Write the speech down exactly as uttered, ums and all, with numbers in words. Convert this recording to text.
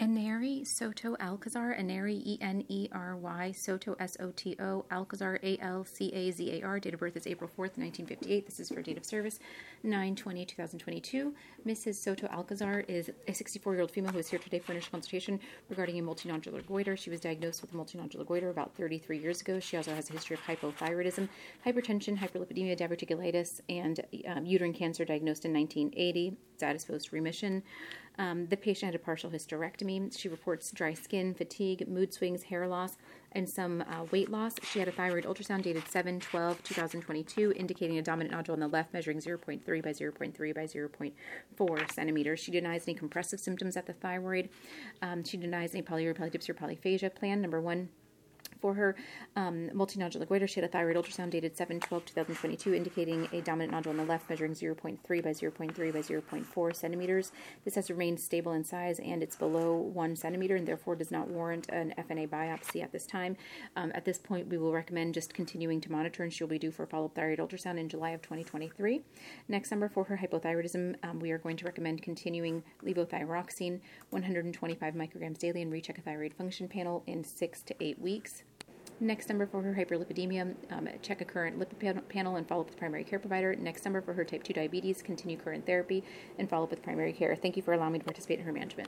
Enery Soto Alcazar, Enery, E N E R Y, Soto, S O T O, Alcazar, A L C A Z A R. Date of birth is April fourth, nineteen fifty-eight. This is for date of service, nine twenty twenty twenty-two. Missus Soto Alcazar is a sixty-four-year-old female who is here today for initial consultation regarding a multinodular goiter. She was diagnosed with a multinodular goiter about thirty-three years ago. She also has a history of hypothyroidism, hypertension, hyperlipidemia, diverticulitis, and um, uterine cancer diagnosed in nineteen eighty. Status post-remission. Um, the patient had a partial hysterectomy. She reports dry skin, fatigue, mood swings, hair loss, and some uh, weight loss. She had a thyroid ultrasound dated seven twelve twenty twenty-two, indicating a dominant nodule on the left measuring zero point three by zero point three by zero point four centimeters. She denies any compressive symptoms at the thyroid. Um, she denies any polyuria, polydipsia, or polyphagia. Plan number one. For her um, multinodular goiter, she had a thyroid ultrasound dated seven twelve twenty twenty-two, indicating a dominant nodule on the left measuring zero point three by zero point three by zero point four centimeters. This has remained stable in size, and it's below one centimeter, and therefore does not warrant an F N A biopsy at this time. Um, at this point, we will recommend just continuing to monitor, and she'll be due for a follow-up thyroid ultrasound in July of twenty twenty-three. Next number for her hypothyroidism, um, we are going to recommend continuing levothyroxine, one hundred twenty-five micrograms daily, and recheck a thyroid function panel in six to eight weeks. Next number for her hyperlipidemia, um, check a current lipid panel and follow up with primary care provider. Next number for her type two diabetes, continue current therapy and follow up with primary care. Thank you for allowing me to participate in her management.